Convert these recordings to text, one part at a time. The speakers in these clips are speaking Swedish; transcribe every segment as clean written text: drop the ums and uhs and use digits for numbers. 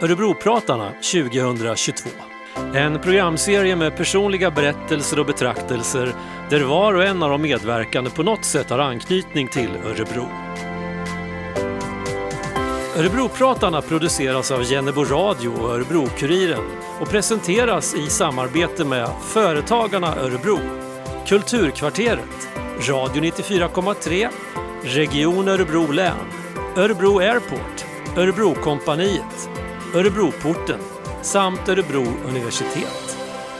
Örebropratarna 2022. En programserie med personliga berättelser och betraktelser där var och en av de medverkande på något sätt har anknytning till Örebro. Örebropratarna produceras av Jennebo Radio och Örebro-Kuriren och presenteras i samarbete med Företagarna Örebro, Kulturkvarteret, Radio 94,3, Region Örebro län, Örebro Airport, Örebrokompaniet, Örebroporten samt Örebro universitet.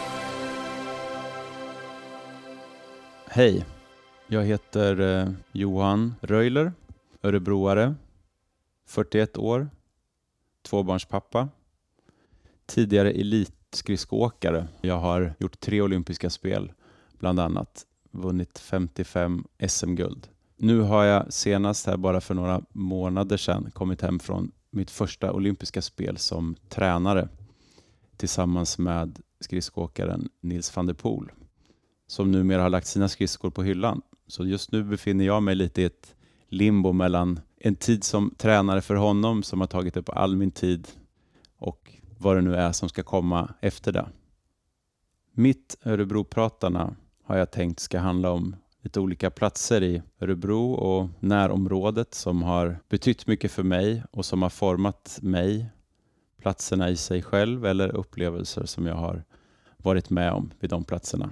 Hej, jag heter Johan Röjler, örebroare, 41 år, tvåbarnspappa, tidigare elitskridskoåkare. Jag har gjort 3 olympiska spel, bland annat vunnit 55 SM-guld. Nu har jag senast här bara för några månader sedan kommit hem från mitt första olympiska spel som tränare tillsammans med skridskoåkaren Nils van der Poel som numera har lagt sina skridskor på hyllan. Så just nu befinner jag mig lite i ett limbo mellan en tid som tränare för honom som har tagit upp all min tid och vad det nu är som ska komma efter det. Mitt Örebropratarna har jag tänkt ska handla om lite olika platser i Örebro och närområdet som har betytt mycket för mig och som har format mig, platserna i sig själv eller upplevelser som jag har varit med om vid de platserna.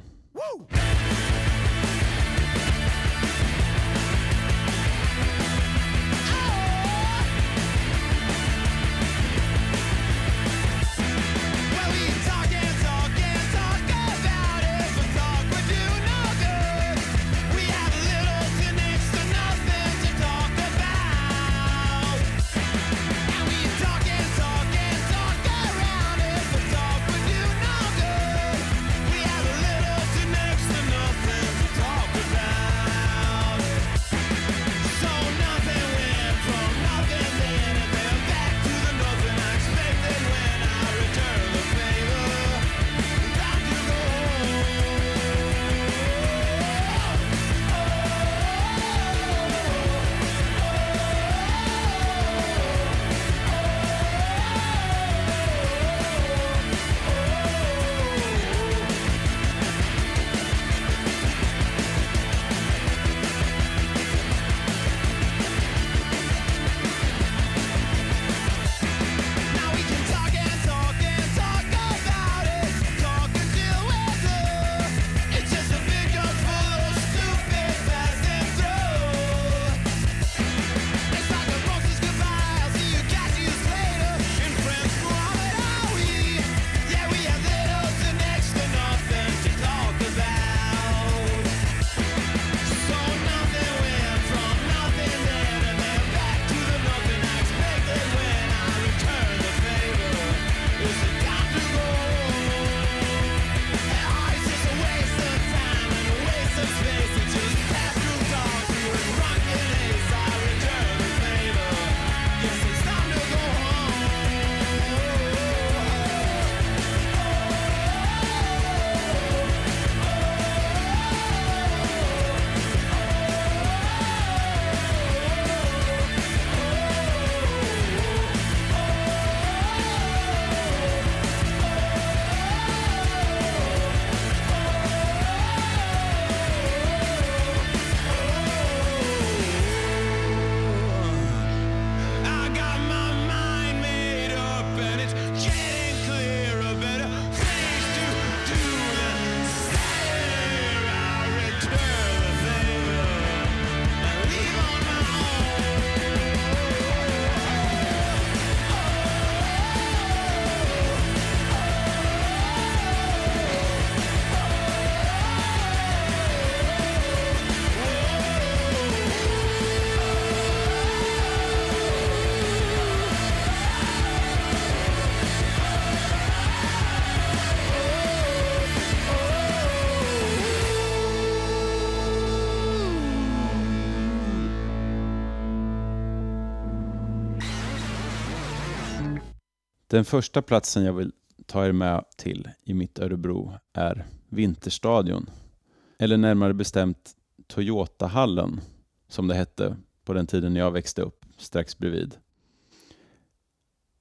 Den första platsen jag vill ta er med till i mitt Örebro är Vinterstadion. Eller närmare bestämt Toyotahallen som det hette på den tiden jag växte upp strax bredvid.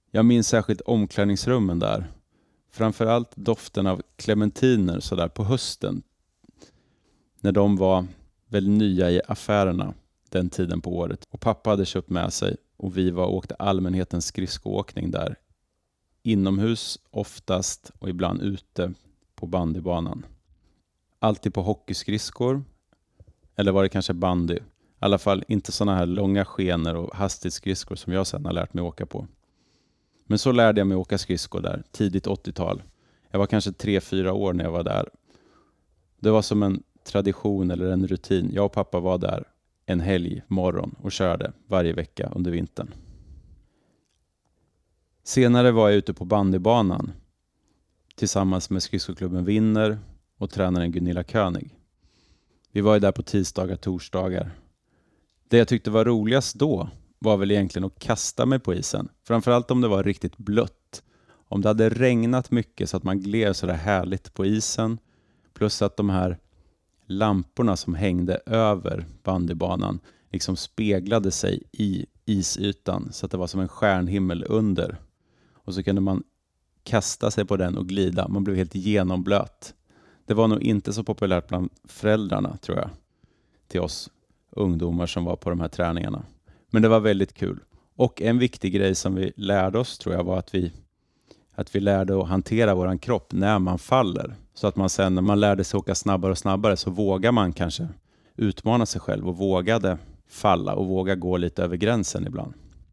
Jag minns särskilt omklädningsrummen där. Framförallt doften av clementiner så där på hösten. När de var väl nya i affärerna den tiden på året. Och pappa hade köpt med sig och vi åkte allmänhetens skridskoåkning där. Inomhus oftast och ibland ute på bandybanan. Alltid på hockeyskridskor. Eller var det kanske bandy? I alla fall inte såna här långa skenor och hastighetsskridskor som jag sedan har lärt mig åka på. Men så lärde jag mig åka skridskor där, tidigt 80-tal. Jag var kanske 3-4 år när jag var där. Det var som en tradition eller en rutin. Jag och pappa var där en helg morgon och körde varje vecka under vintern. Senare var jag ute på bandybanan tillsammans med skridskoklubben Winner och tränaren Gunilla König. Vi var ju där på tisdagar, torsdagar. Det jag tyckte var roligast då var väl egentligen att kasta mig på isen. Framförallt om det var riktigt blött. Om det hade regnat mycket så att man gled så där härligt på isen. Plus att de här lamporna som hängde över bandybanan liksom speglade sig i isytan. Så att det var som en stjärnhimmel under. Och så kunde man kasta sig på den och glida. Man blev helt genomblöt. Det var nog inte så populärt bland föräldrarna, tror jag. Till oss ungdomar som var på de här träningarna. Men det var väldigt kul. Och en viktig grej som vi lärde oss, tror jag, var att vi lärde att hantera våran kropp när man faller. Så att man sen, när man lärde sig åka snabbare och snabbare, så vågar man kanske utmana sig själv och vågade falla och våga gå lite över gränsen ibland.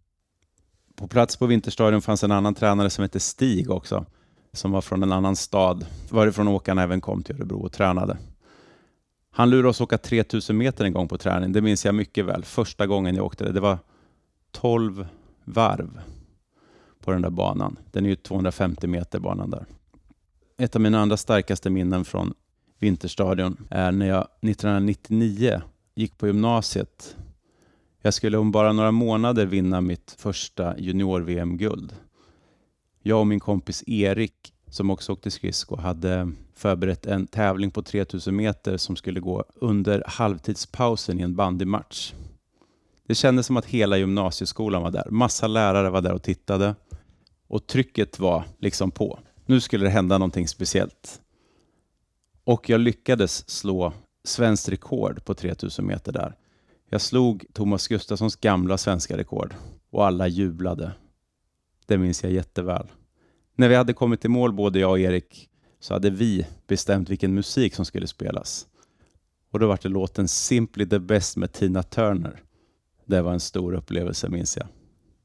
På plats på Vinterstadion fanns en annan tränare som hette Stig också. Som var från en annan stad. Varifrån åkarna även kom till Örebro och tränade. Han lurade oss åka 3000 meter en gång på träning. Det minns jag mycket väl. Första gången jag åkte det var 12 varv på den där banan. Den är ju 250 meter banan där. Ett av mina andra starkaste minnen från Vinterstadion är när jag 1999 gick på gymnasiet. Jag skulle om bara några månader vinna mitt första junior-VM-guld. Jag och min kompis Erik, som också åkte skridsko, hade förberett en tävling på 3000 meter som skulle gå under halvtidspausen i en bandymatch. Det kändes som att hela gymnasieskolan var där. Massa lärare var där och tittade. Och trycket var liksom på. Nu skulle det hända någonting speciellt. Och jag lyckades slå svenskt rekord på 3000 meter där. Jag slog Thomas Gustafssons gamla svenska rekord. Och alla jublade. Det minns jag jätteväl. När vi hade kommit i mål, både jag och Erik, så hade vi bestämt vilken musik som skulle spelas. Och då var det låten Simply the Best med Tina Turner. Det var en stor upplevelse, minns jag.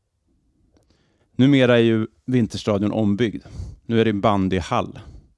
Numera är ju Vinterstadion ombyggd. Nu är det en bandyhall.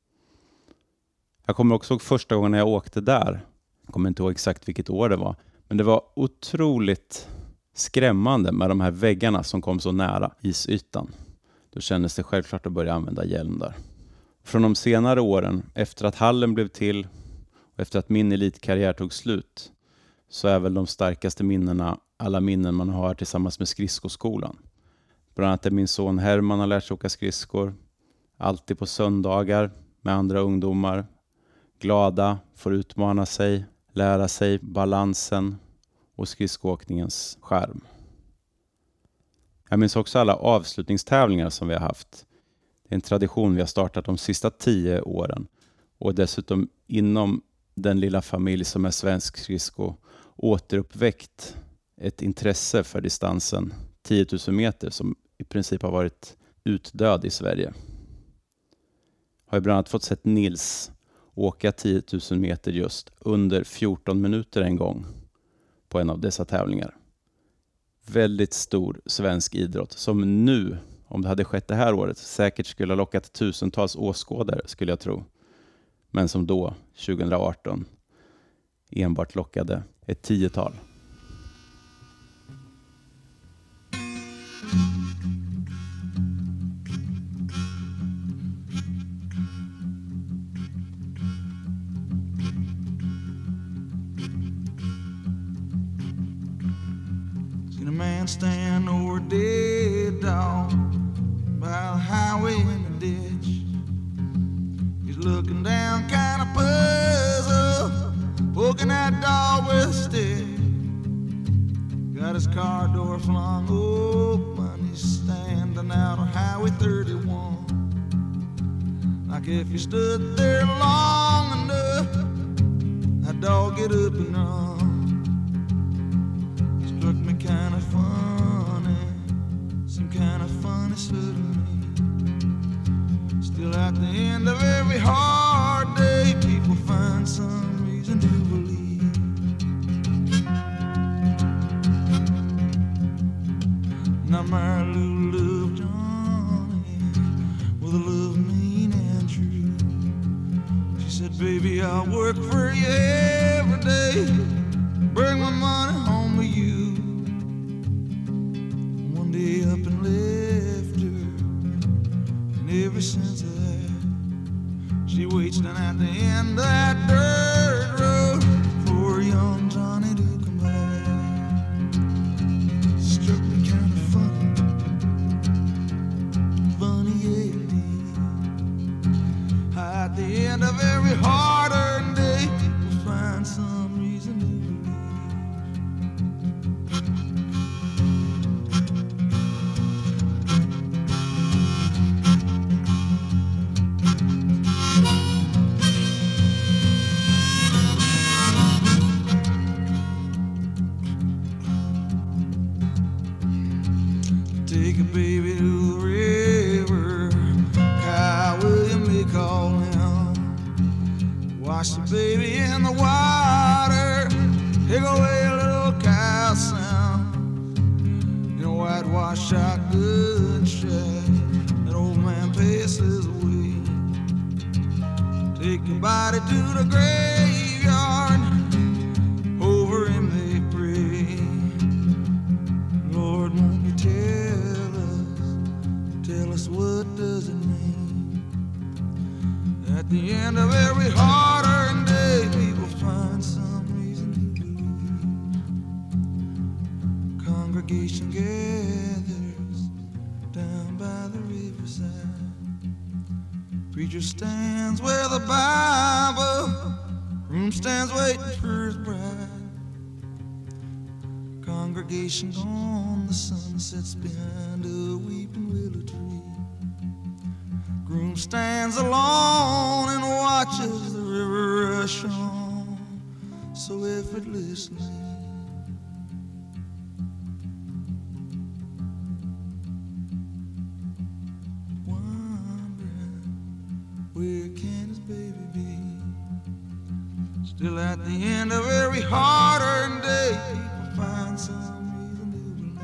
Jag kommer också ihåg första gången när jag åkte där. Jag kommer inte ihåg exakt vilket år det var. Men det var otroligt skrämmande med de här väggarna som kom så nära isytan. Då kändes det självklart att börja använda hjälm där. Från de senare åren, efter att hallen blev till och efter att min elitkarriär tog slut, så är väl de starkaste minnena alla minnen man har tillsammans med skridskoskolan. Bland annat är min son Herman har lärt sig åka skridskor. Alltid på söndagar med andra ungdomar. Glada, får utmana sig, lära sig balansen och skridskoåkningens skärm. Jag minns också alla avslutningstävlingar som vi har haft. Det är en tradition vi har startat de sista 10 åren. Och dessutom inom den lilla familj som är svensk skridsko återuppväckt ett intresse för distansen 10 000 meter som i princip har varit utdöd i Sverige. Har jag bland annat fått sett Nils åka 10 000 meter just under 14 minuter en gång på en av dessa tävlingar. Väldigt stor svensk idrott som nu, om det hade skett det här året, säkert skulle ha lockat tusentals åskådare, skulle jag tro. Men som då, 2018, enbart lockade ett 10-tal. Seen a man stand over a dead dog by the highway in the ditch. He's looking down kind of puzzled, poking that dog with a stick. Got his car door flung open, he's standing standing out on Highway 31. Like if you stood there long enough, that dog get up and run. Struck me kind of funny, some kind of funny suddenly. Still at the end of every hard day, people find some reason to believe. Now my little love Johnny, with a love mean and true. She said, baby, I'll work for you every day, bring my money home to you. One day up and left her, and ever since that, she waits down at the end of that dirt road for young Johnny to come back. Struck me kind of funny, indeed. At the end of every hard-earned day, we'll find some reason to take a baby to the river, Kyle William they call him. Wash the baby in the water, take away a little cow sound. In a whitewash shotgun shack, that old man paces away. Take your body to the graveyard, over him they pray. Lord, won't you tell us what does it mean? At the end of every hard-earned day, people find some reason to believe. Congregation gathers down by the riverside. Preacher stands where the Bible, room stands waiting for his bride. Congregation gone, the sun sets behind a weeping willow tree. Groom stands alone and watches the river rush on so effortlessly. Wondering, where can his baby be? Still at the end of every hard-earned day, people find some reason to believe.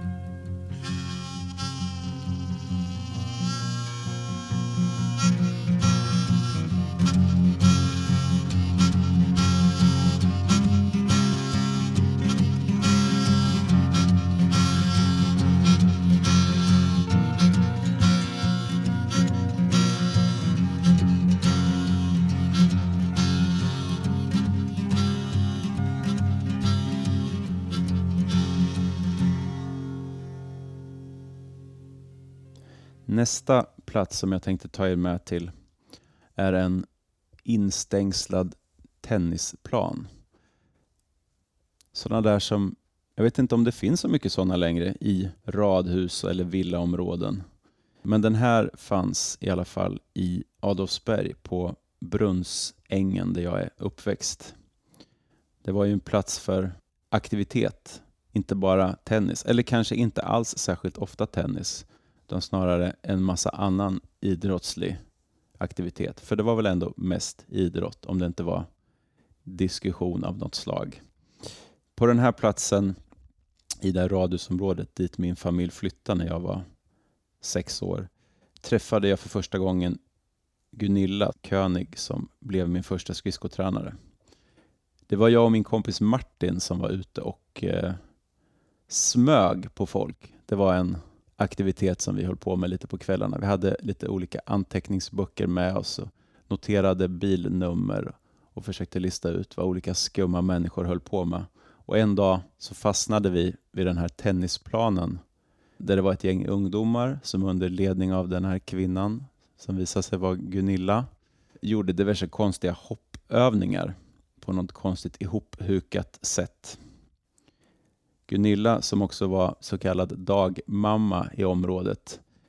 Nästa plats som jag tänkte ta er med till är en instängslad tennisplan. Sådana där som, jag vet inte om det finns så mycket sådana längre i radhus eller villaområden. Men den här fanns i alla fall i Adolfsberg på Brunnsängen där jag är uppväxt. Det var ju en plats för aktivitet, inte bara tennis. Eller kanske inte alls särskilt ofta tennis. Utan snarare en massa annan idrottslig aktivitet. För det var väl ändå mest idrott om det inte var diskussion av något slag. På den här platsen i det här radhusområdet dit min familj flyttade när jag var 6 år träffade jag för första gången Gunilla König som blev min första skridskotränare. Det var jag och min kompis Martin som var ute och smög på folk. Det var en aktivitet som vi höll på med lite på kvällarna. Vi hade lite olika anteckningsböcker med oss och noterade bilnummer och försökte lista ut vad olika skumma människor höll på med. Och en dag så fastnade vi vid den här tennisplanen där det var ett gäng ungdomar som under ledning av den här kvinnan som visade sig vara Gunilla gjorde diverse konstiga hoppövningar på något konstigt ihophukat sätt. Gunilla som också var så kallad dagmamma i området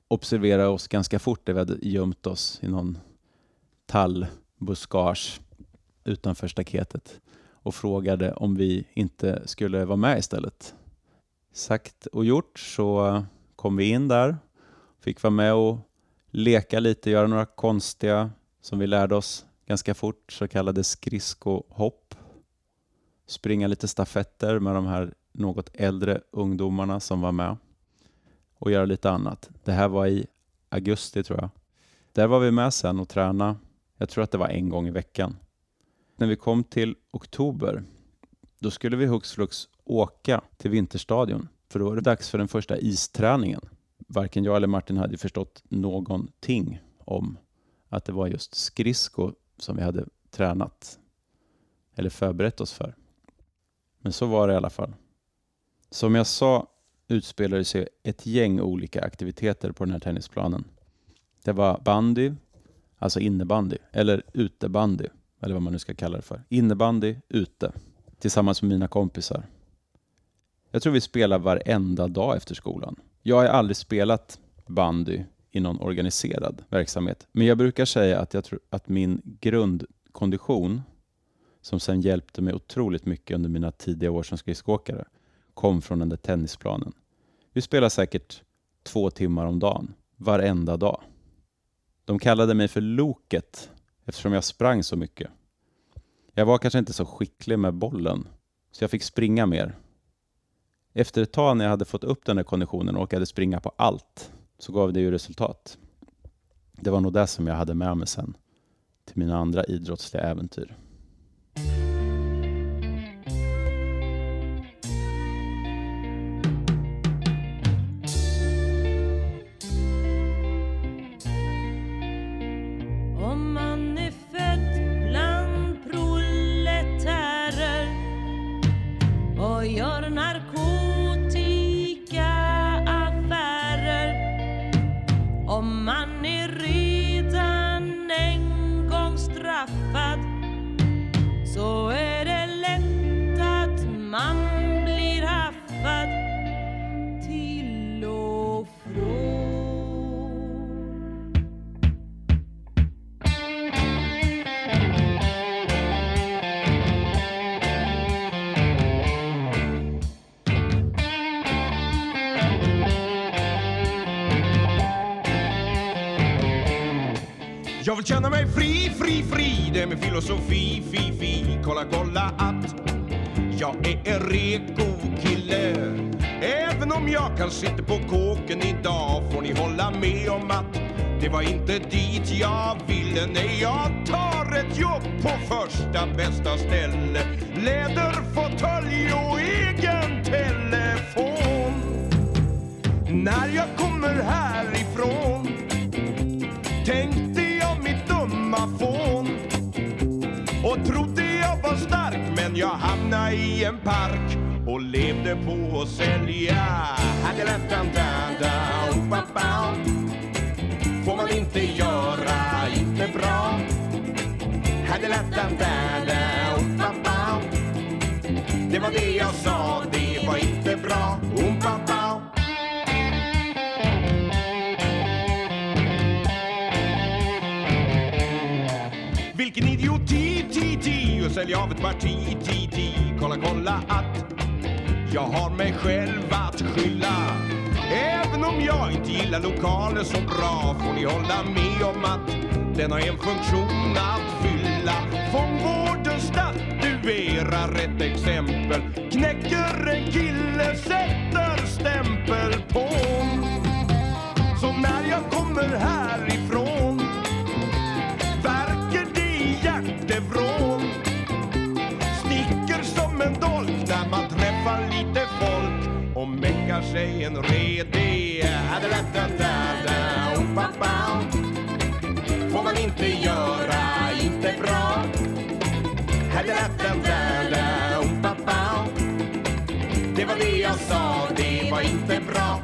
observerade oss ganska fort där vi hade gömt oss i någon tallbuskage utanför staketet och frågade om vi inte skulle vara med istället. Sagt och gjort så kom vi in där, fick vara med och leka lite, göra några konstiga, som vi lärde oss ganska fort, så kallade skridskohopp. Springa lite stafetter med de här något äldre ungdomarna som var med och göra lite annat. Det här var i augusti tror jag. Där var vi med sen och träna. Jag tror att det var en gång i veckan. När vi kom till oktober, då skulle vi hux flux åka till Vinterstadion. För då var det dags för den första isträningen. Varken jag eller Martin hade förstått någonting om att det var just skridsko som vi hade tränat eller förberett oss för. Men så var det i alla fall. Som jag sa utspelade sig ett gäng olika aktiviteter på den här tennisplanen. Det var bandy, alltså innebandy, eller utebandy, eller vad man nu ska kalla det för. Innebandy ute, tillsammans med mina kompisar. Jag tror vi spelar varenda dag efter skolan. Jag har aldrig spelat bandy i någon organiserad verksamhet. Men jag brukar säga att jag tror att min grundkondition, som sen hjälpte mig otroligt mycket under mina tidiga år som skridskoåkare, kom från den där tennisplanen. Vi spelar säkert 2 timmar om dagen, varenda dag. De kallade mig för Loket eftersom jag sprang så mycket. Jag var kanske inte så skicklig med bollen, så jag fick springa mer. Efter ett tag när jag hade fått upp den här konditionen och orkade springa på allt, så gav det ju resultat. Det var nog det som jag hade med mig sen till mina andra idrottsliga äventyr. Om man är född bland proletärer och gör narkotikaaffärer, om man är redan en gång straffad, så är det lätt att man blir haffad till och från. Jag vill känna mig fri, fri, fri. Det är min filosofi, fi. Kolla att jag är en reko kille. Även om jag kan sitta på kåken idag, får ni hålla med om att det var inte dit jag ville. Nej, jag tar ett jobb på första bästa ställe. Läderfåtölj och egen telefon. När jag kommer härifrån tänkte jag mitt dumma fån och trodde jag var stark, men jag hamnade i en park och levde på att sälja. Får man inte göra, inte bra. Det var det jag sa, det var inte bra. Vilken idioti, och sälja av ett parti, kolla att jag har mig själv att skylla. Även om jag inte gillar lokaler så bra, får ni hålla med om att den har en funktion att fylla. Fångvården statuerar ett exempel. Knäcker en kille, sätter stämpel på. Så när jag kommer härifrån verkar det i hjärtevrån. Snicker som en dolk när man träffar lite folk och mäckar sig en redig. Får man inte göra, inte bra. Det var det jag sa, det var inte bra.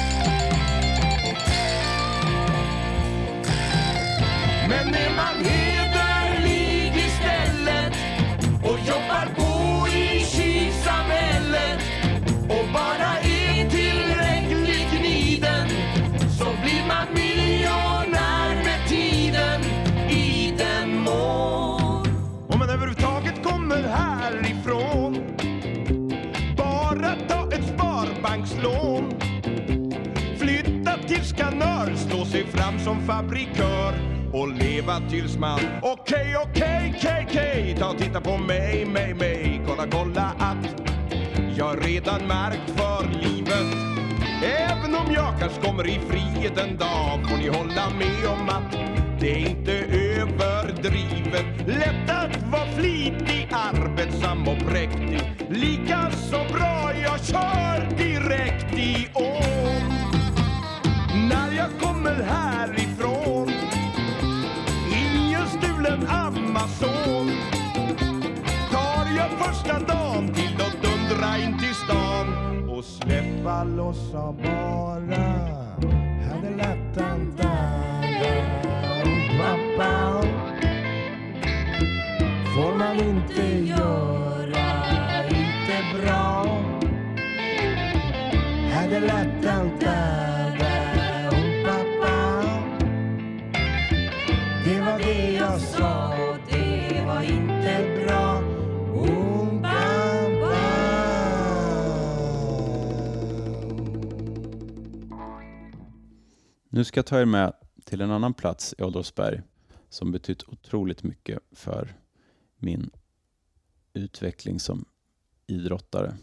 Men är man helt skanör, slå sig fram som fabrikör och leva tills man okej, ta och titta på mig, kolla att jag redan märkt för livet. Även om jag kanske kommer i frihet en dag, får ni hålla med om att det är inte överdrivet. Lätt att vara flitig, arbetsam och präktig. Lika så bra jag kör direkt i ån. När jag kommer härifrån, ingen stulen Amazon, tar jag första dagen till att dundra in till stan och släppa lossa bara. Hade lätt en pappa, får man inte göra, inte bra. Hade lätt en pappa, det var det jag sa, det var inte bra. Nu ska jag ta er med till en annan plats i Adolfsberg som betytt otroligt mycket för min utveckling som idrottare.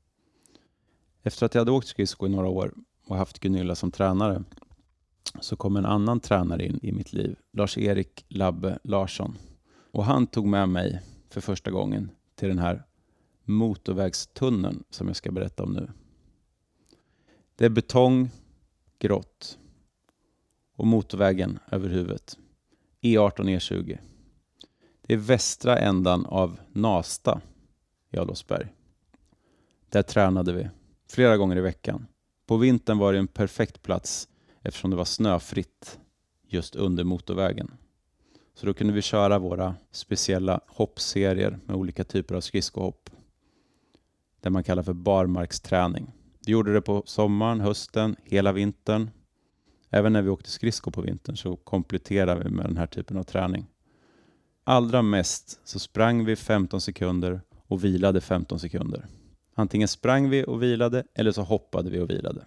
Efter att jag hade åkt skridsko i några år och haft Gunilla som tränare så kom en annan tränare in i mitt liv, Lars-Erik Labbe Larsson. Och han tog med mig för första gången till den här motorvägstunneln som jag ska berätta om nu. Det är betong, grått och motorvägen över huvudet. E18, E20. Det är västra ändan av Nasta i Adolfsberg. Där tränade vi flera gånger i veckan. På vintern var det en perfekt plats eftersom det var snöfritt just under motorvägen. Så då kunde vi köra våra speciella hoppserier med olika typer av skridskohopp. Det man kallar för barmarksträning. Vi gjorde det på sommaren, hösten, hela vintern. Även när vi åkte skridsko på vintern så kompletterade vi med den här typen av träning. Allra mest så sprang vi 15 sekunder och vilade 15 sekunder. Antingen sprang vi och vilade eller så hoppade vi och vilade.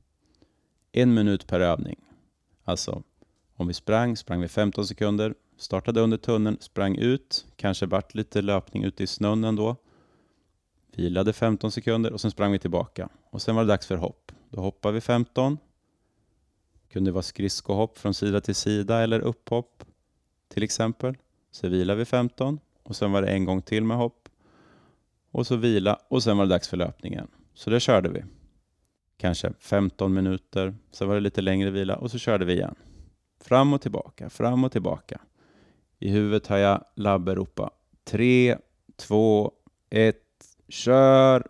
1 minut per övning. Alltså om vi sprang vi 15 sekunder, startade under tunneln, sprang ut, kanske vart lite löpning ute i snön ändå. Vilade 15 sekunder och sen sprang vi tillbaka. Och sen var det dags för hopp. Då hoppade vi 15. Kunde vara skridskohopp från sida till sida eller upphopp till exempel. Så vilade vi 15 och sen var det en gång till med hopp. Och så vila och sen var det dags för löpningen. Så det körde vi. Kanske 15 minuter, sen var det lite längre vila och så körde vi igen. Fram och tillbaka, fram och tillbaka. I huvudet har jag Labbe ropa 3, 2, 1, kör!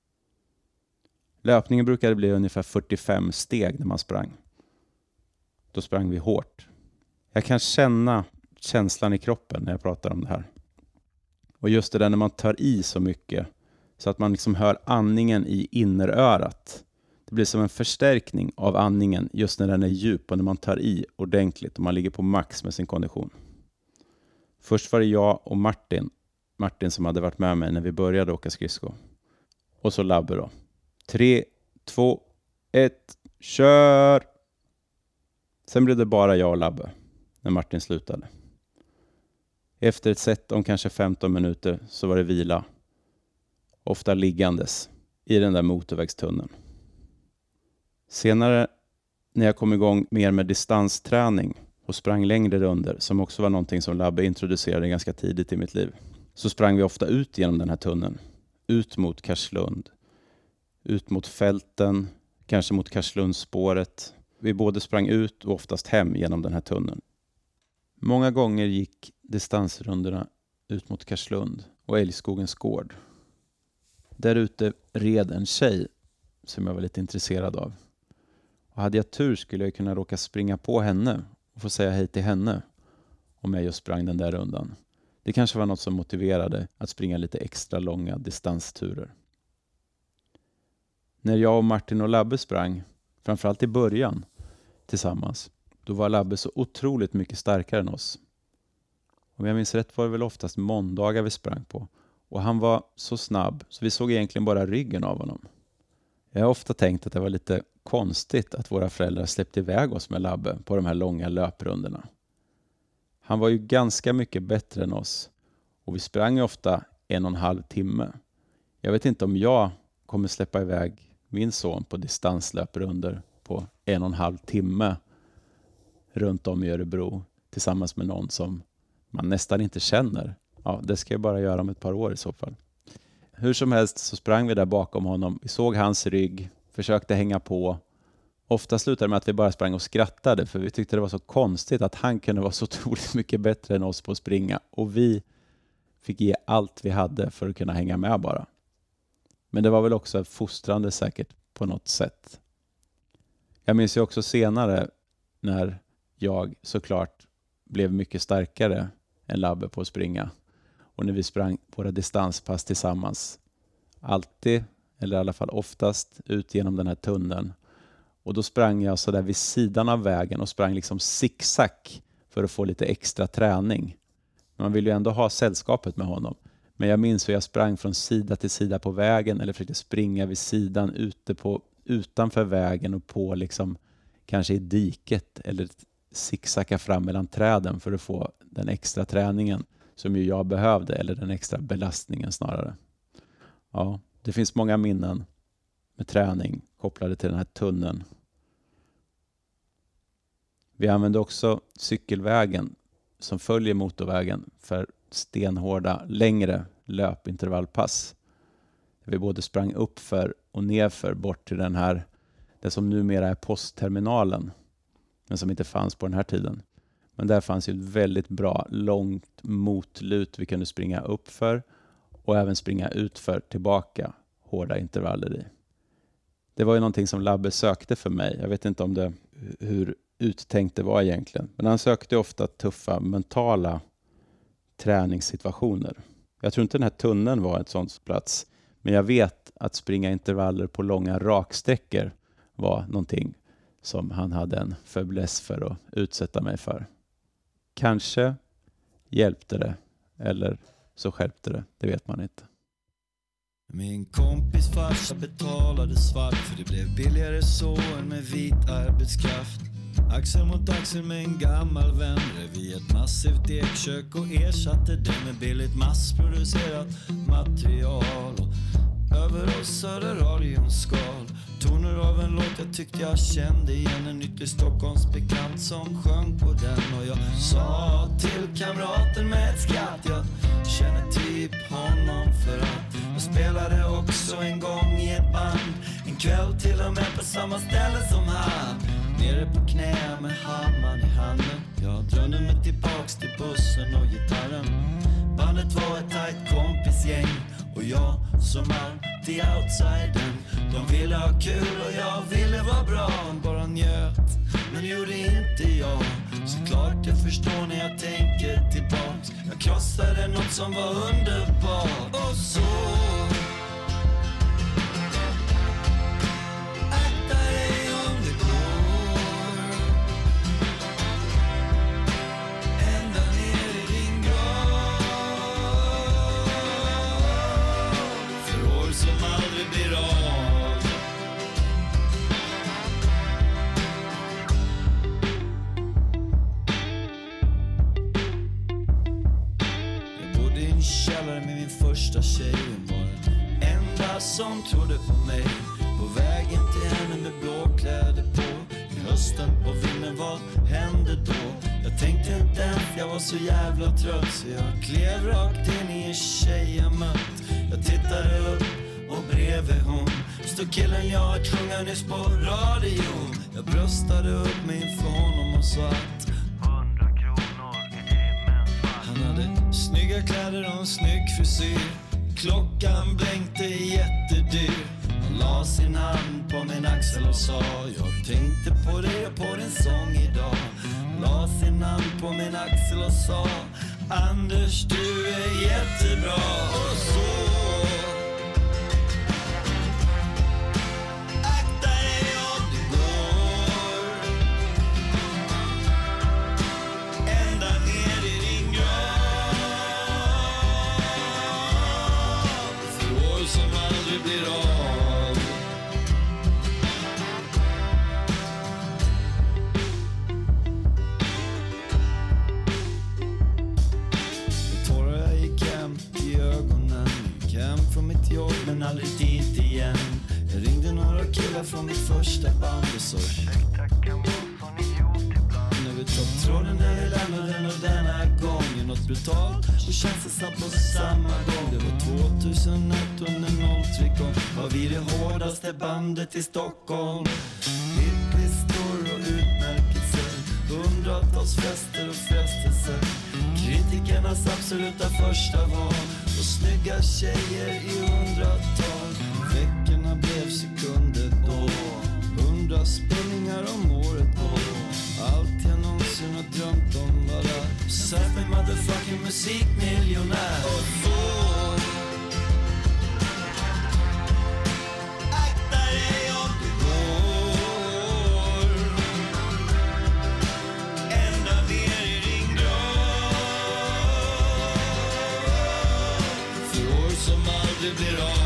Löpningen brukade bli ungefär 45 steg när man sprang. Då sprang vi hårt. Jag kan känna känslan i kroppen när jag pratar om det här. Och just det där när man tar i så mycket så att man liksom hör andningen i innerörat. Det blir som en förstärkning av andningen just när den är djup och när man tar i ordentligt och man ligger på max med sin kondition. Först var det jag och Martin som hade varit med mig när vi började åka skridsko. Och så Labbe då. 3, 2, 1, kör! Sen blev det bara jag och Labbe när Martin slutade. Efter ett set om kanske 15 minuter så var det vila. Ofta liggandes i den där motorvägstunneln. Senare när jag kom igång mer med distansträning och sprang längre runder, som också var någonting som Labbe introducerade ganska tidigt i mitt liv, så sprang vi ofta ut genom den här tunneln. Ut mot Karlslund. Ut mot fälten. Kanske mot Karlslundsspåret. Vi både sprang ut och oftast hem genom den här tunneln. Många gånger gick distansrundorna ut mot Karlslund och Älgskogens gård. Där ute red en tjej som jag var lite intresserad av. Och hade jag tur skulle jag kunna råka springa på henne och få säga hej till henne om jag just sprang den där rundan. Det kanske var något som motiverade att springa lite extra långa distansturer. När jag och Martin och Labbe sprang, framförallt i början tillsammans, då var Labbe så otroligt mycket starkare än oss. Om jag minns rätt var det väl oftast måndagar vi sprang på. Och han var så snabb så vi såg egentligen bara ryggen av honom. Jag har ofta tänkt att det var lite konstigt att våra föräldrar släppte iväg oss med Labbe på de här långa löprundorna. Han var ju ganska mycket bättre än oss och vi sprang ju ofta 1,5 timme. Jag vet inte om jag kommer släppa iväg min son på distanslöprundor på 1,5 timme runt om i Örebro tillsammans med någon som man nästan inte känner. Ja, det ska jag bara göra om ett par år i så fall. Hur som helst så sprang vi där bakom honom. Vi såg hans rygg, försökte hänga på. Ofta slutade det med att vi bara sprang och skrattade för vi tyckte det var så konstigt att han kunde vara så otroligt mycket bättre än oss på att springa. Och vi fick ge allt vi hade för att kunna hänga med bara. Men det var väl också fostrande säkert på något sätt. Jag minns ju också senare när jag såklart blev mycket starkare än Labbe på att springa. Och när vi sprang våra distanspass tillsammans. Alltid, eller i alla fall oftast, ut genom den här tunneln. Och då sprang jag så där vid sidan av vägen och sprang liksom zigzag för att få lite extra träning. Man vill ju ändå ha sällskapet med honom. Men jag minns hur jag sprang från sida till sida på vägen eller försökte springa vid sidan utanför vägen och på liksom kanske i diket eller zigzacka fram mellan träden för att få den extra träningen som ju jag behövde, eller den extra belastningen snarare. Ja, det finns många minnen med träning kopplade till den här tunneln. Vi använde också cykelvägen som följer motorvägen för stenhårda, längre löpintervallpass. Vi både sprang upp för och nerför bort till det som numera är postterminalen, men som inte fanns på den här tiden. Men där fanns ju ett väldigt bra långt motlut vi kunde springa upp för och även springa ut för tillbaka hårda intervaller i. Det var ju någonting som Labbe sökte för mig. Jag vet inte om hur uttänkt det var egentligen. Men han sökte ofta tuffa mentala träningssituationer. Jag tror inte den här tunneln var ett sånt plats. Men jag vet att springa intervaller på långa raksträckor var någonting som han hade en fäbless för att utsätta mig för. Kanske hjälpte det, eller så skärpte det. Det vet man inte. Min kompis farsa betalade svart för det blev billigare så än med vit arbetskraft. Axel mot axel med en gammal vän drev vi ett massivt ekkök och ersatte det med billigt massproducerat material. Och över oss hörde radion skal, toner av en låt jag tyckte jag kände igen. En nyttig Stockholmsbekant som sjöng på den. Och jag sa till kamraten med ett skratt, jag känner typ honom för att jag spelade också en gång i ett band. En kväll till och med på samma ställe som han, nere på knä med hammaren i handen. Jag drömde mig tillbaks till bussen och gitarren. Bandet var ett tajt kompisgäng och jag som alltid outsidern. De ville ha kul och jag ville vara bra. Bara njöt, men det gjorde inte jag. Såklart jag förstår när jag tänker tillbaks. Jag krossade något som var underbart. Och så akta dig om det går ända ner i din grav, för år som aldrig blir av. Jag bodde i en källare med min första tjej. Hon var den enda som trodde på mig. På vägen till henne med blå kläder på. I hösten och vinden, vad hände då? Jag tänkte inte ens, jag var så jävla trött. Så jag klev rakt in i en tjej jag mött. Jag tittade upp och bredvid hon stod killen jag hört sjunga nyss på radion. Jag bröstade upp mig inför honom och sa att 100 kronor i timmen. Han hade snygga kläder och en snygg frisyr. Klockan blänkte jättedyr. Han la sin hand på min axel och sa: jag tänkte på det och på din sång idag. Han la sin hand på min axel och sa: Anders, du är jättebra. Och så akta dig om det går ända ner i din grav, för år som aldrig blir av. från mitt första band och så när vi tar tråden där vi lämnar den och denna gången något brutalt och känslosamt på samma gång. Det var 2001 och när 03 kom var vi det hårdaste bandet i Stockholm. Hitlistor och utmärkelser, hundratals fester och frestelser, kritikernas absoluta första val och snygga tjejer i hundratal. Veckorna blev sekunder då, 100 spelningar om året på. Allt jag någonsin har drömt om bara surf en motherfucking musikmiljonär. Och så akta dig om du går ända ner i din grav för år som aldrig blir av.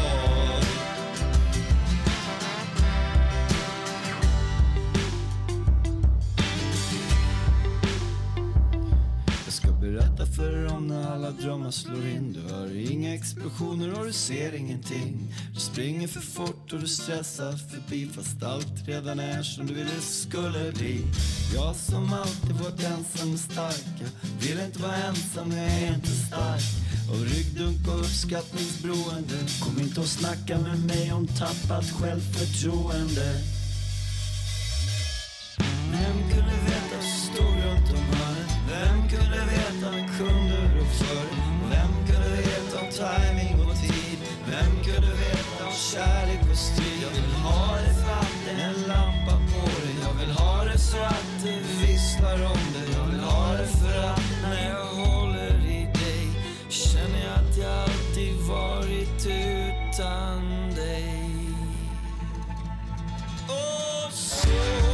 Berätta för om när alla drömmar slår in. Du hör inga explosioner och du ser ingenting. Du springer för fort och du stressar förbi fast allt redan är som du ville skulle bli. Jag som alltid varit ensam och stark, jag vill inte vara ensam, jag är inte stark. Och ryggdunk och uppskattningsberoende, kom inte och snacka med mig om tappat självförtroende. Vem kunde veta så stod runt om hörnet? Vem kunde veta när kunder och för? Vem kunde veta om timing och tid? Vem kunde veta om kärlek och strid? Jag vill ha det för att det är en lampa på dig. Jag vill ha det så att det visslar om det. Jag vill ha det för att när jag håller i dig känner jag att jag alltid varit utan dig. Och så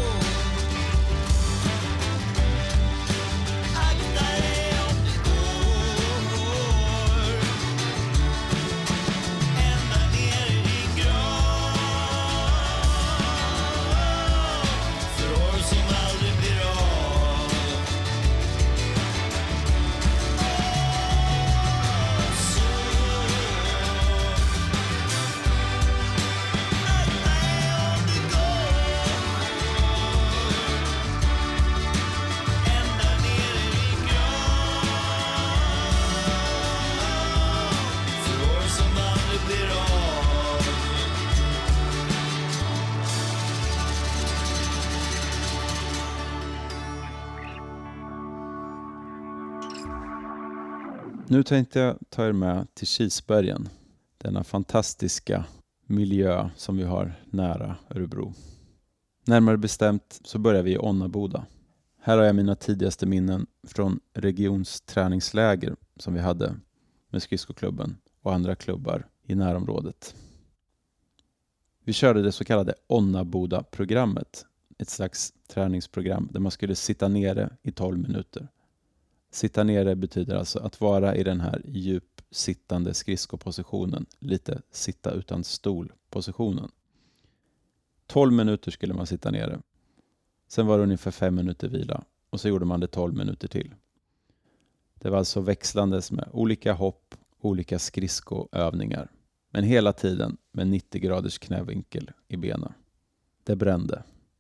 Nu tänkte jag ta er med till Kilsbergen, denna fantastiska miljö som vi har nära Örebro. Närmare bestämt så börjar vi i Onnaboda. Här har jag mina tidigaste minnen från regionsträningsläger som vi hade med skridskoklubben och andra klubbar i närområdet. Vi körde det så kallade Onnaboda-programmet, ett slags träningsprogram där man skulle sitta nere i 12 minuter. Sitta nere betyder alltså att vara i den här djup sittande skridskopositionen, lite sitta utan stol-positionen. 12 minuter skulle man sitta nere. Sen var det ungefär 5 minuter vila och så gjorde man det 12 minuter till. Det var alltså växlandes med olika hopp, olika skridskoövningar, men hela tiden med 90 graders knävinkel i benen. Det brände.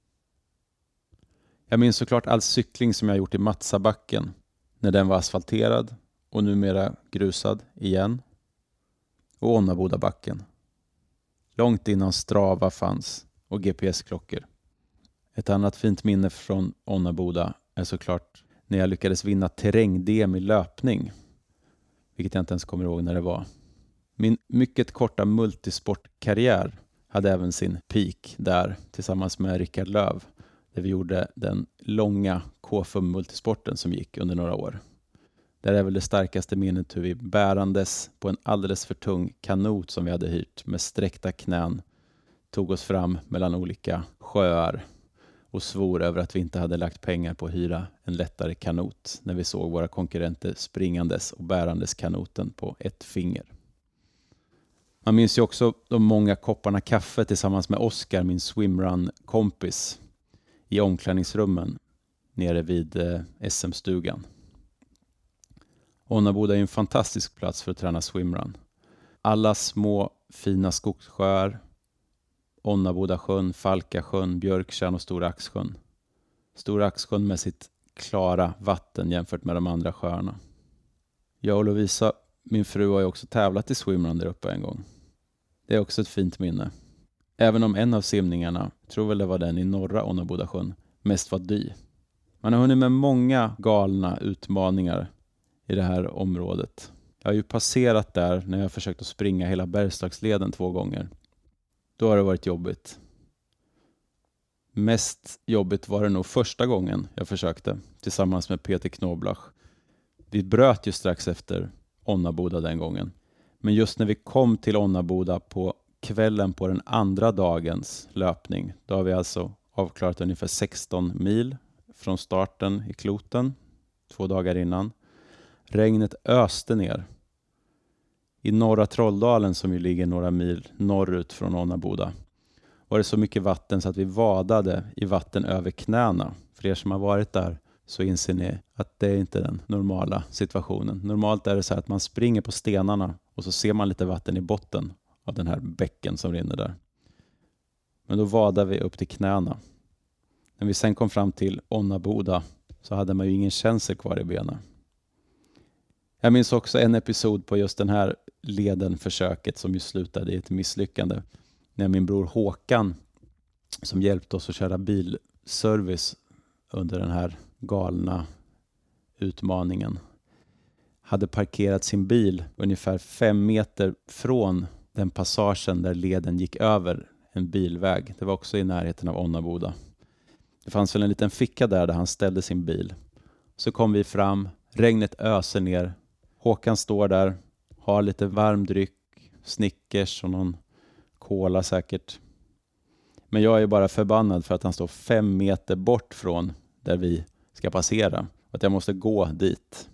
Jag minns såklart all cykling som jag gjort i Matsabacken när den var asfalterad och numera grusad igen. Och Onnabodabacken. Långt innan Strava fanns och GPS-klockor. Ett annat fint minne från Onnaboda är såklart när jag lyckades vinna terräng-DM i löpning. Vilket jag inte ens kommer ihåg när det var. Min mycket korta multisportkarriär hade även sin peak där tillsammans med Rickard Löv. Där vi gjorde den långa KFUM-multisporten som gick under några år. Där är väl det starkaste minnet hur vi bärandes på en alldeles för tung kanot som vi hade hyrt med sträckta knän tog oss fram mellan olika sjöar och svor över att vi inte hade lagt pengar på att hyra en lättare kanot när vi såg våra konkurrenter springandes och bärandes kanoten på ett finger. Man minns ju också de många kopparna kaffe tillsammans med Oskar, min swimrun-kompis, i omklädningsrummen nere vid SM-stugan. Onnaboda är en fantastisk plats för att träna swimrun. Alla små fina skogssjöar Onnabodasjön, Falkasjön, Björktjärn och Stora Axsjön. Stora Axsjön med sitt klara vatten jämfört med de andra sjöarna. Jag och Lovisa, min fru, har ju också tävlat i swimrun där uppe en gång. Det är också ett fint minne. Även om en av simningarna, tror väl det var den i norra Onnabodasjön, mest var dy. Man har hunnit med många galna utmaningar i det här området. Jag har ju passerat där när jag försökt att springa hela Bergslagsleden 2 gånger. Då har det varit jobbigt. Mest jobbigt var det nog första gången jag försökte tillsammans med Peter Knoblach. Vi bröt ju strax efter Onnaboda den gången. Men just när vi kom till Onnaboda på kvällen på den andra dagens löpning, då har vi alltså avklarat ungefär 16 mil från starten i Kloten 2 dagar innan. Regnet öste ner. I norra Trolldalen, som ju ligger några mil norrut från Onnaboda, var det så mycket vatten så att vi vadade i vatten över knäna. För er som har varit där så inser ni att det är inte den normala situationen. Normalt är det så här att man springer på stenarna och så ser man lite vatten i botten av den här bäcken som rinner där. Men då vadade vi upp till knäna. När vi sen kom fram till Onnaboda så hade man ju ingen känsel kvar i benen. Jag minns också en episod på just den här ledenförsöket som ju slutade i ett misslyckande. När min bror Håkan, som hjälpte oss att köra bilservice under den här galna utmaningen, hade parkerat sin bil ungefär 5 meter från den passagen där leden gick över en bilväg. Det var också i närheten av Onnaboda. Det fanns väl en liten ficka där han ställde sin bil. Så kom vi fram, regnet öser ner. Håkan står där, har lite varm dryck, Snickers och någon cola säkert. Men jag är ju bara förbannad för att han står 5 meter bort från där vi ska passera. Att jag måste gå dit.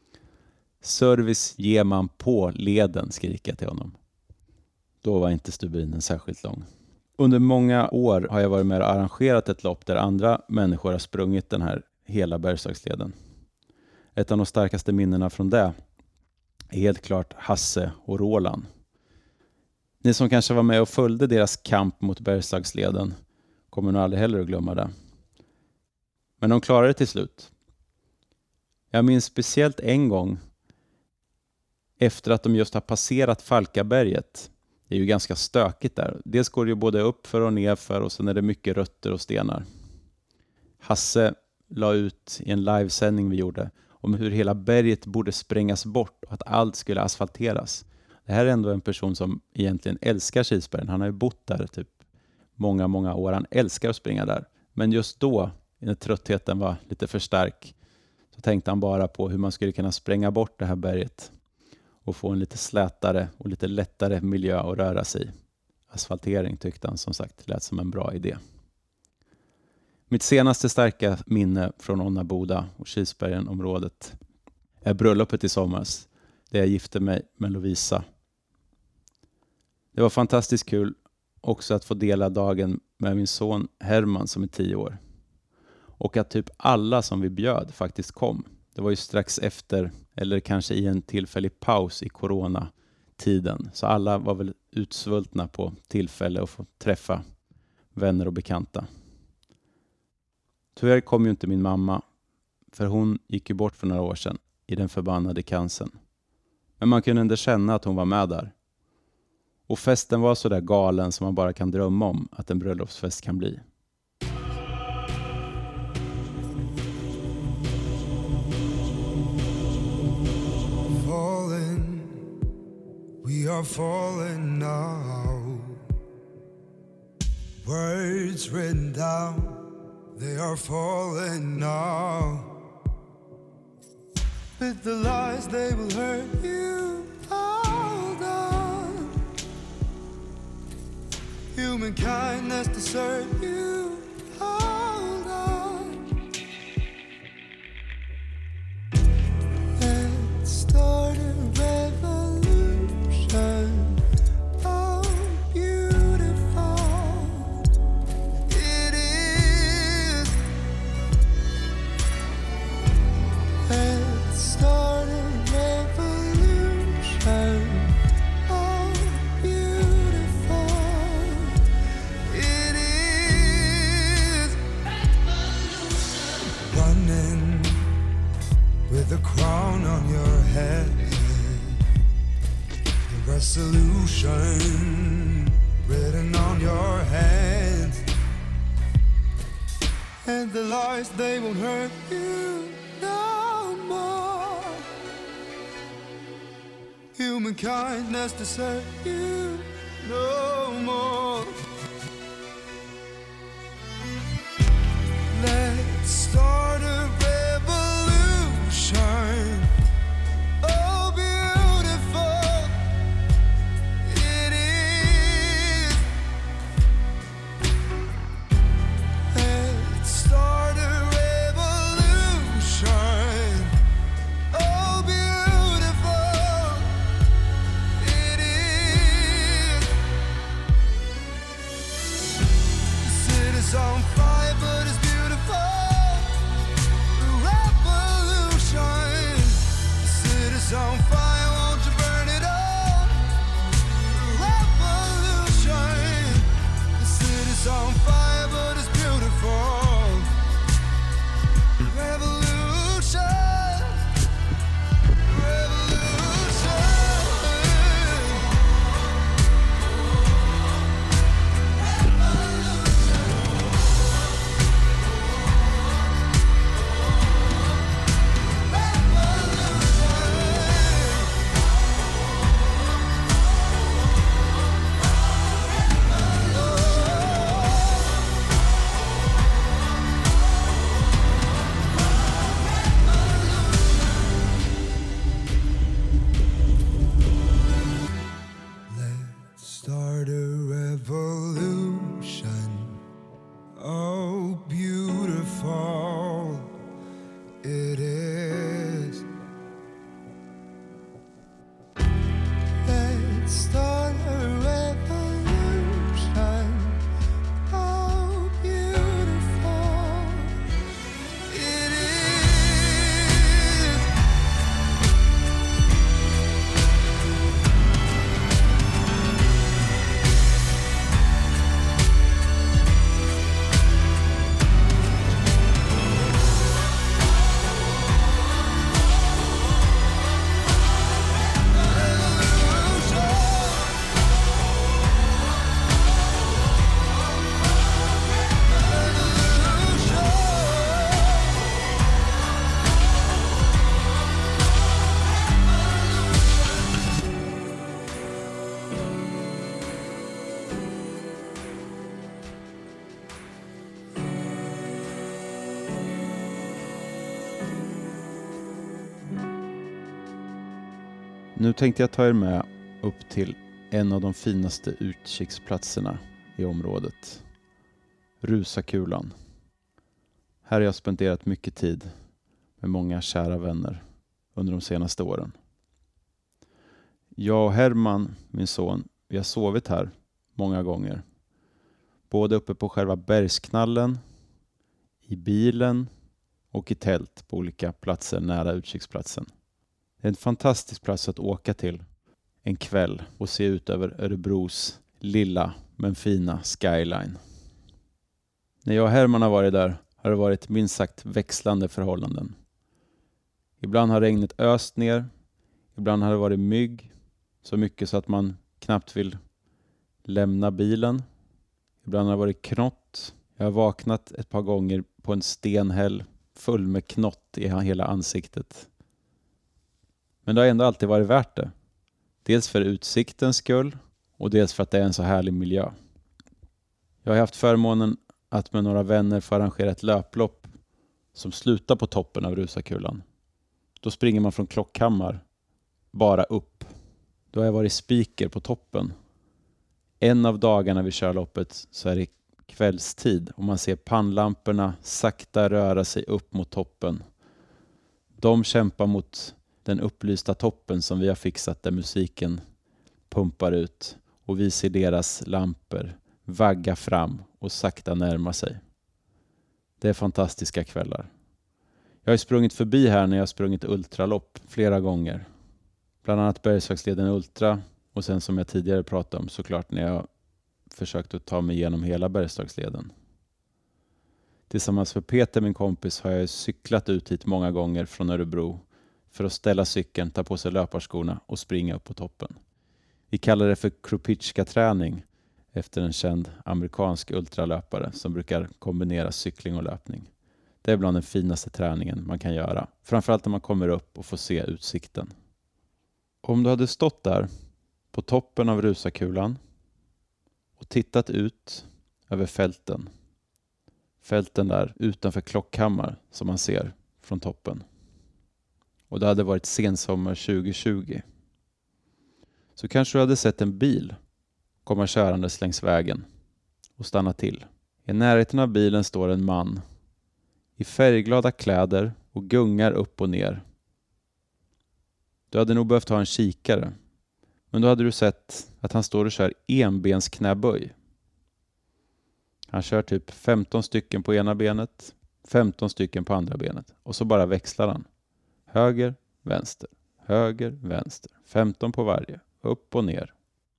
Service ger man på leden, skriker jag till honom. Då var inte stubinen särskilt lång. Under många år har jag varit med och arrangerat ett lopp där andra människor har sprungit den här hela Bergslagsleden. Ett av de starkaste minnena från det är helt klart Hasse och Roland. Ni som kanske var med och följde deras kamp mot Bergslagsleden kommer nog aldrig heller att glömma det. Men de klarade det till slut. Jag minns speciellt en gång efter att de just har passerat Falkaberget. Det är ju ganska stökigt där. Dels går det ju både upp för och ner för och sen är det mycket rötter och stenar. Hasse la ut i en livesändning vi gjorde om hur hela berget borde sprängas bort och att allt skulle asfalteras. Det här är ändå en person som egentligen älskar Kilsbergen. Han har ju bott där typ många, många år. Han älskar att springa där. Men just då, när tröttheten var lite för stark, så tänkte han bara på hur man skulle kunna spränga bort det här berget och få en lite slätare och lite lättare miljö att röra sig i. Asfaltering tyckte han som sagt lät som en bra idé. Mitt senaste starka minne från Onnaboda och Kilsbergenområdet är bröllopet i somras där jag gifte mig med Lovisa. Det var fantastiskt kul också att få dela dagen med min son Herman som är 10 år. Och att typ alla som vi bjöd faktiskt kom. Det var ju strax efter, eller kanske i en tillfällig paus i coronatiden. Så alla var väl utsvultna på tillfälle att få träffa vänner och bekanta. Tyvärr kom ju inte min mamma, för hon gick ju bort för några år sedan i den förbannade cancern. Men man kunde ändå känna att hon var med där. Och festen var så där galen som man bara kan drömma om att en bröllopsfest kan bli. Falling, we are falling now. Words written down, they are falling now. With the lies they will hurt you. Hold on. Human kindness desert you. Hold on. Let's start a revolution. Oh, beautiful it is. Let's start a revolution. Oh, beautiful Revolution written on your hands, and the lies they won't hurt you no more. Human kindness desert you no more. Let's start a revolution. Oh, beautiful it is. Let's start a revolution. Oh, beautiful it is. The city's on fire, but it's beautiful. Revolution. The city's on fire, won't you burn it up? Revolution. The city's on fire, but it's beautiful. Revolution. Revolution. Let's start a revolution. Oh, beautiful it is. Let's start a revolution. Oh, beautiful it is. Nu tänkte jag ta er med upp till en av de finaste utkiksplatserna i området. Rusakulan. Här har jag spenderat mycket tid med många kära vänner under de senaste åren. Jag och Herman, min son, vi har sovit här många gånger. Både uppe på själva bergsknallen, i bilen och i tält på olika platser nära utkiksplatsen. Det är en fantastisk plats att åka till en kväll och se ut över Örebros lilla men fina skyline. När jag och Herman har varit där har det varit minst sagt växlande förhållanden. Ibland har regnet öst ner, ibland har det varit mygg, så mycket så att man knappt vill lämna bilen. Ibland har det varit knott. Jag har vaknat ett par gånger på en stenhäll full med knott i hela ansiktet. Men det har ändå alltid varit värt det. Dels för utsiktens skull och dels för att det är en så härlig miljö. Jag har haft förmånen att med några vänner få arrangera ett löplopp som slutar på toppen av Rusakulan. Då springer man från Klockhammar bara upp. Då har jag varit speaker på toppen. En av dagarna vi kör loppet så är det kvällstid och man ser pannlamporna sakta röra sig upp mot toppen. De kämpar mot den upplysta toppen som vi har fixat där musiken pumpar ut och vi ser deras lampor vagga fram och sakta närma sig. Det är fantastiska kvällar. Jag har sprungit förbi här när jag har sprungit ultralopp flera gånger. Bland annat Bergslagsleden Ultra och sen som jag tidigare pratade om såklart när jag försökt att ta mig igenom hela Bergslagsleden. Tillsammans med Peter, min kompis, har jag cyklat ut hit många gånger från Örebro för att ställa cykeln, ta på sig löparskorna och springa upp på toppen. Vi kallar det för Kropitschka-träning efter en känd amerikansk ultralöpare som brukar kombinera cykling och löpning. Det är bland den finaste träningen man kan göra. Framförallt när man kommer upp och får se utsikten. Om du hade stått där på toppen av Rusakulan och tittat ut över fälten. Fälten där utanför Klockhammar som man ser från toppen. Och det hade varit sensommar 2020. Så kanske du hade sett en bil komma körandes längs vägen och stanna till. I närheten av bilen står en man i färgglada kläder och gungar upp och ner. Du hade nog behövt ha en kikare, men då hade du sett att han står och kör enbens knäböj. Han kör typ 15 stycken på ena benet, 15 stycken på andra benet och så bara växlar han. Höger, vänster, 15 på varje, upp och ner.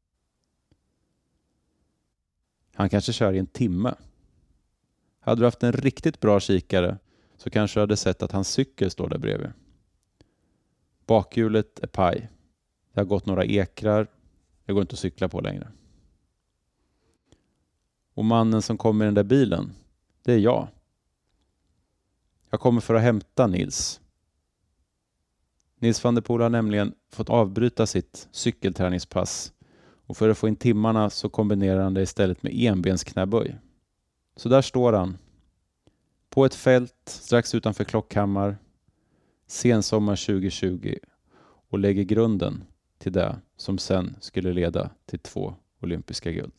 Han kanske kör i en timme. Hade du haft en riktigt bra kikare så kanske du hade sett att hans cykel står där bredvid. Bakhjulet är paj. Det har gått några ekrar. Det går inte att cykla på längre. Och mannen som kommer i den där bilen, det är jag. Jag kommer för att hämta Nils. Nils van der Poel har nämligen fått avbryta sitt cykelträningspass. Och för att få in timmarna så kombinerar han det istället med enbensknäböj. Så där står han. På ett fält strax utanför Klockhammar. Sensommar 2020. Och lägger grunden till det som sen skulle leda till 2 olympiska guld.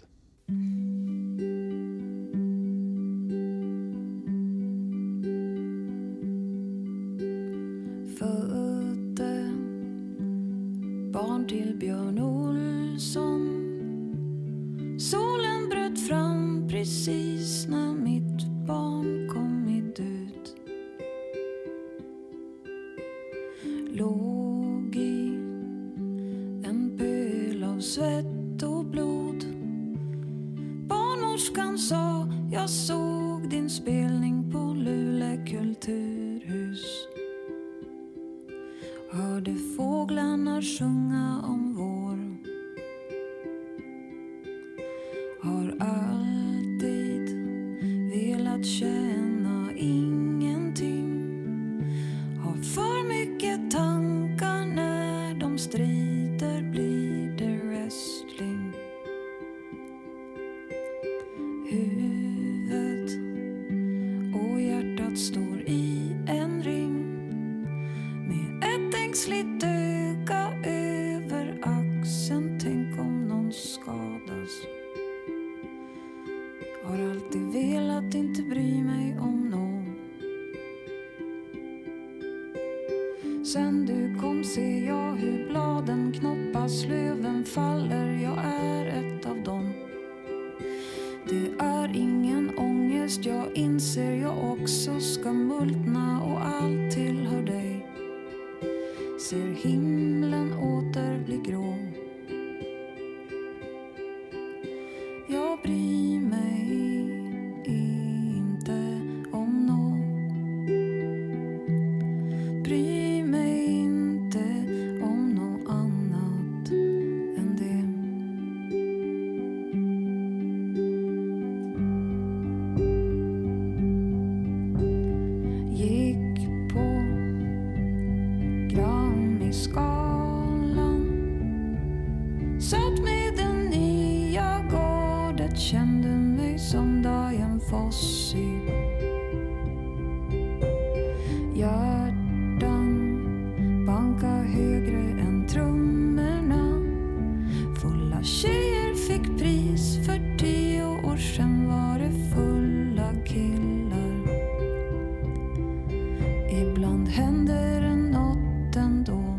Födde barn till Björn Olsson. Solen bröt fram precis när mitt barn kommit ut. Låg i en pöl av svett och blod. Barnmorskan sa, jag såg din spelning på Luleå kulturhus. Hörde fåglarna sjunga om vår. Har alltid velat känna ingenting. Har för mycket tankar när de strider blir det wrestling. Huvudet och hjärtat står i en ring. Med ett ängsligt öga över axeln. Tänk om någon skadas. Har alltid velat inte bry mig om någon. Sen du kom ser jag hur bladen knoppas, löven faller. Jag är ett av dem. Det är ingen ångest, jag inser jag också ska multna och allt tillhör dig. Ser himlen åter bli grå. Jag bryr mig inte om någon. Bryr mig inte om något annat än det. Gick på Grammy-skalan. Satt med den nya gardet. Kände mig som Dian Fossey. Hjärtan banka högre än trummorna. Fulla tjejer fick pris. För 10 år sedan var det fulla killar. Ibland händer det något ändå.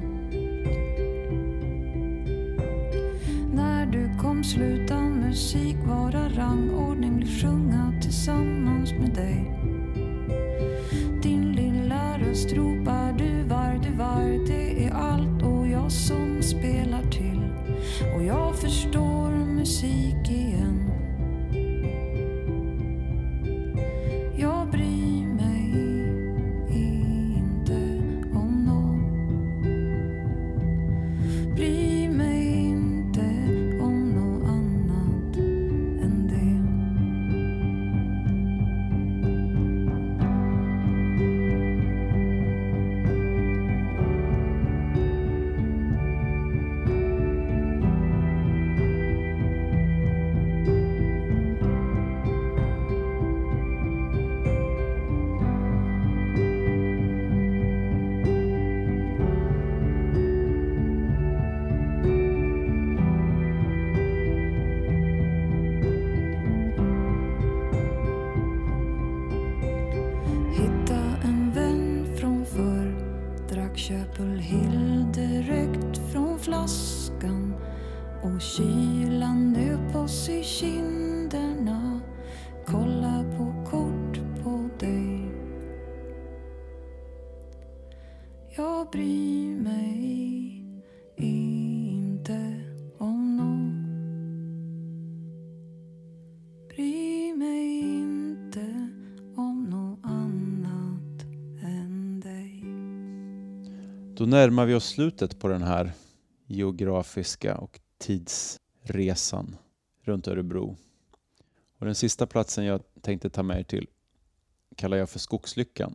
När du kom sluta musik vara rangordning. Bli sjunga tillsammans med dig. Din lilla röst ropar du var. Det är allt och jag som spelar till. Och jag förstår musik igen. Jag bryr mig inte om någon. Bryr mig inte Då närmar vi oss slutet på den här geografiska och tidsresan runt Örebro. Och den sista platsen jag tänkte ta med er till kallar jag för Skogslyckan.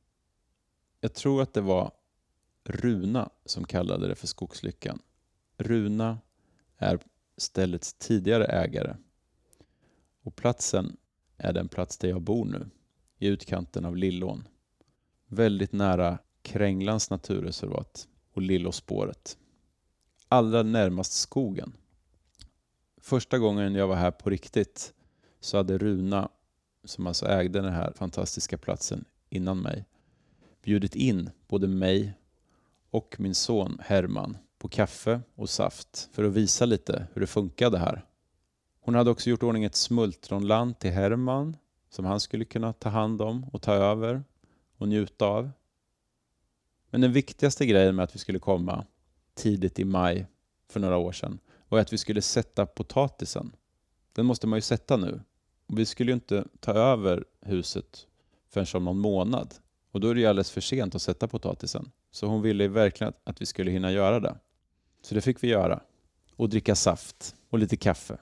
Jag tror att det var Runa som kallade det för Skogslyckan. Runa är ställets tidigare ägare. Och platsen är den plats där jag bor nu, i utkanten av Lillån. Väldigt nära Kränglans naturreservat och Lillåspåret. Allra närmast skogen. Första gången jag var här på riktigt så hade Runa, som alltså ägde den här fantastiska platsen innan mig, bjudit in både mig och min son Herman på kaffe och saft för att visa lite hur det funkade här. Hon hade också gjort ordning ett smultronland till Herman som han skulle kunna ta hand om och ta över och njuta av. Men den viktigaste grejen med att vi skulle komma tidigt i maj för några år sedan var att vi skulle sätta potatisen. Den måste man ju sätta nu. Och vi skulle ju inte ta över huset förrän om någon månad. Och då är det ju alldeles för sent att sätta potatisen. Så hon ville verkligen att vi skulle hinna göra det. Så det fick vi göra. Och dricka saft och lite kaffe.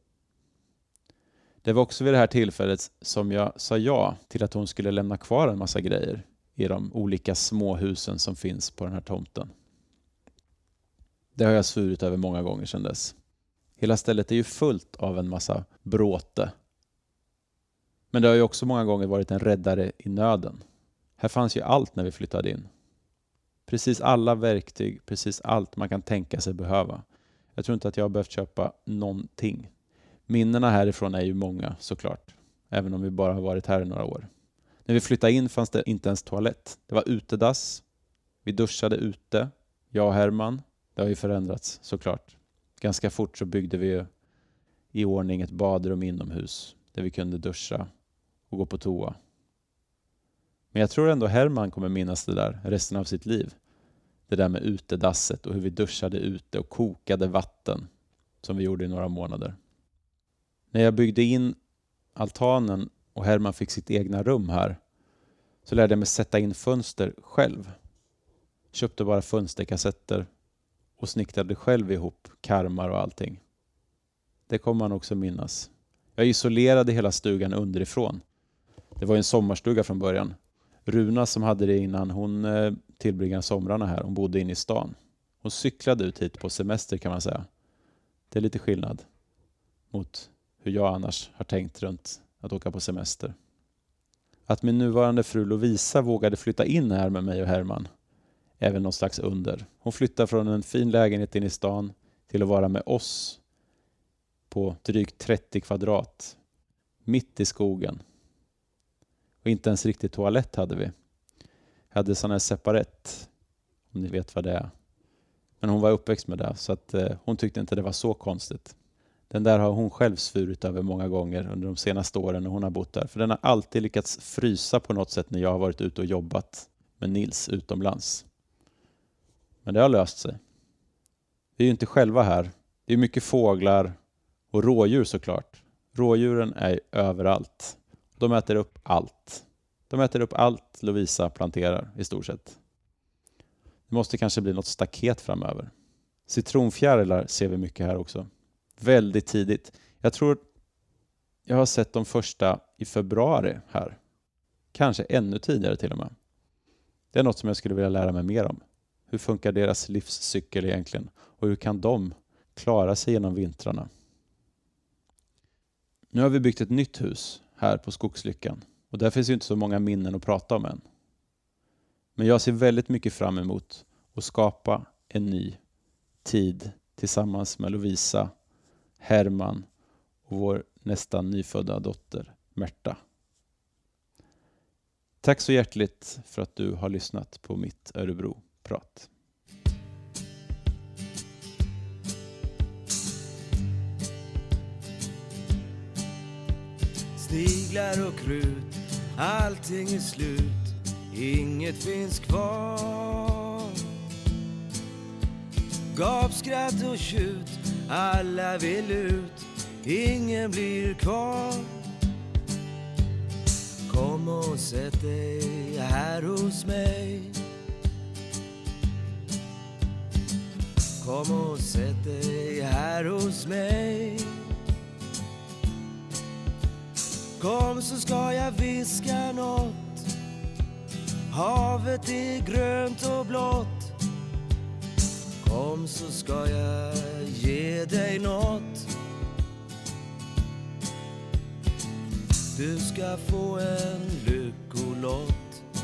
Det var också vid det här tillfället som jag sa ja till att hon skulle lämna kvar en massa grejer i de olika småhusen som finns på den här tomten. Det har jag svurit över många gånger sedan dess. Hela stället är ju fullt av en massa bråte. Men det har ju också många gånger varit en räddare i nöden. Här fanns ju allt när vi flyttade in. Precis alla verktyg, precis allt man kan tänka sig behöva. Jag tror inte att jag har behövt köpa någonting. Minnena härifrån är ju många såklart. Även om vi bara har varit här i några år. När vi flyttade in fanns det inte ens toalett. Det var utedass. Vi duschade ute. Jag och Herman. Det har ju förändrats såklart. Ganska fort så byggde vi i ordning ett badrum inomhus. Där vi kunde duscha och gå på toa. Men jag tror ändå Herman kommer minnas det där resten av sitt liv. Det där med utedasset och hur vi duschade ute och kokade vatten. Som vi gjorde i några månader. När jag byggde in altanen och Herman fick sitt egna rum här så lärde jag mig sätta in fönster själv. Köpte bara fönsterkassetter och snickrade själv ihop karmar och allting. Det kommer man också minnas. Jag isolerade hela stugan underifrån. Det var en sommarstuga från början. Runa som hade det innan, hon tillbringade somrarna här. Hon bodde inne i stan. Hon cyklade ut hit på semester kan man säga. Det är lite skillnad mot hur jag annars har tänkt runt att åka på semester. Att min nuvarande fru Lovisa vågade flytta in här med mig och Herman är väl någon slags under. Hon flyttade från en fin lägenhet in i stan till att vara med oss på drygt 30 kvadrat. Mitt i skogen. Och inte ens riktigt toalett hade vi. Hade sån här separett, om ni vet vad det är. Men hon var uppväxt med det så att hon tyckte inte det var så konstigt. Den där har hon själv svurit över många gånger under de senaste åren när hon har bott där. För den har alltid lyckats frysa på något sätt när jag har varit ute och jobbat med Nils utomlands. Men det har löst sig. Vi är ju inte själva här. Det är mycket fåglar och rådjur såklart. Rådjuren är överallt. De äter upp allt. De äter upp allt Lovisa planterar i stort sett. Det måste kanske bli något staket framöver. Citronfjärilar ser vi mycket här också. Väldigt tidigt. Jag tror jag har sett de första i februari här. Kanske ännu tidigare till och med. Det är något som jag skulle vilja lära mig mer om. Hur funkar deras livscykel egentligen? Och hur kan de klara sig genom vintrarna? Nu har vi byggt ett nytt hus här på Skogslyckan. Och där finns ju inte så många minnen att prata om än. Men jag ser väldigt mycket fram emot att skapa en ny tid tillsammans med Lovisa, Herman och vår nästan nyfödda dotter Märta. Tack så hjärtligt för att du har lyssnat på mitt Örebro-prat. Sniglar och krut, allting är slut, inget finns kvar. Gapskratt och tjut, alla vill ut, ingen blir kvar. Kom och sätt dig här hos mig. Kom och sätt dig här hos mig. Kom så ska jag viska något. Havet är grönt och blått. Kom så ska jag ge dig något. Du ska få en lyckolott.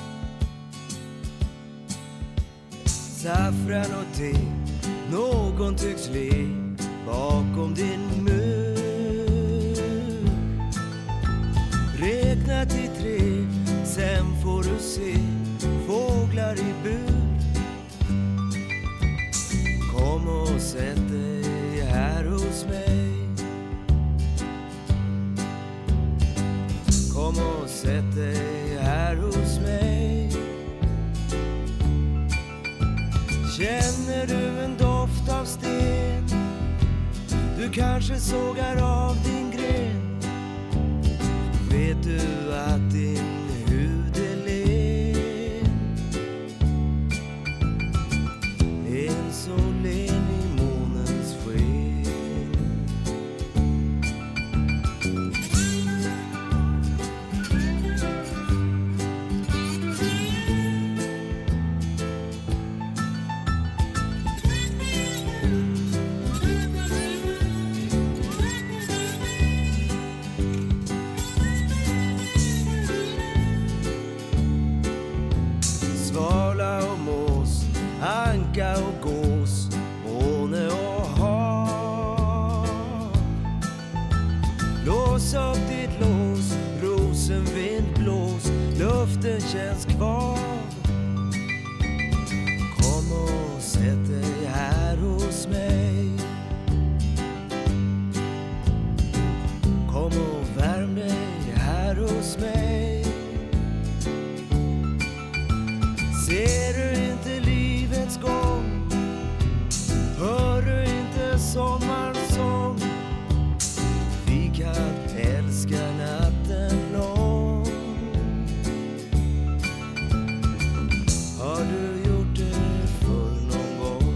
Saffran och te, någon tycks le bakom din mur. Räkna till 3, sen får du se fåglar i bur. Kom och sätt dig här hos mig. Kom och sätt dig här hos mig. Känner du en doft av sten? Du kanske sågar av din gren. Vet du att din hud är len? En sol i månens sken. Svala och mås, anka och gås, måne och hav. Lås upp ditt lås, rosenvind blås, luften känns kvar. Kom och sätt dig här hos mig. Kom och värm dig här hos mig. Ser du inte livets gång? Hör du inte sommarens sång? Vi kan älska natten lång. Har du gjort det för någon gång?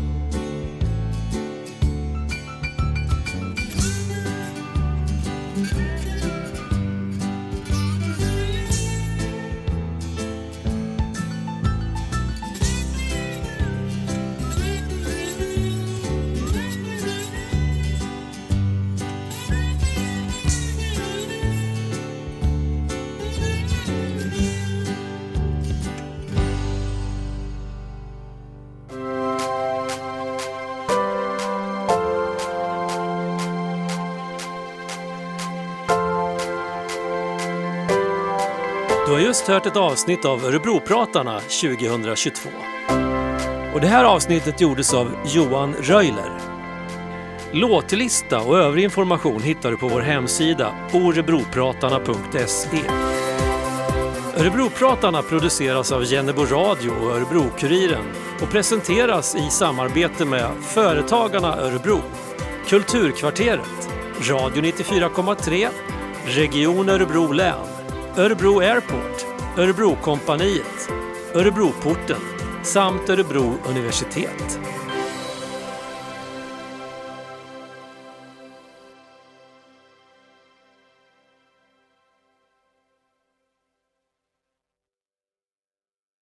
Du har just hört ett avsnitt av Örebropratarna 2022. Och det här avsnittet gjordes av Johan Röjler. Låtlista och övrig information hittar du på vår hemsida orebropratarna.se. Örebropratarna produceras av Jennebo Radio och Örebro-Kuriren och presenteras i samarbete med Företagarna Örebro, Kulturkvarteret, Radio 94,3, Region Örebro län, Örebro Airport, Örebrokompaniet, Örebroporten samt Örebro universitet.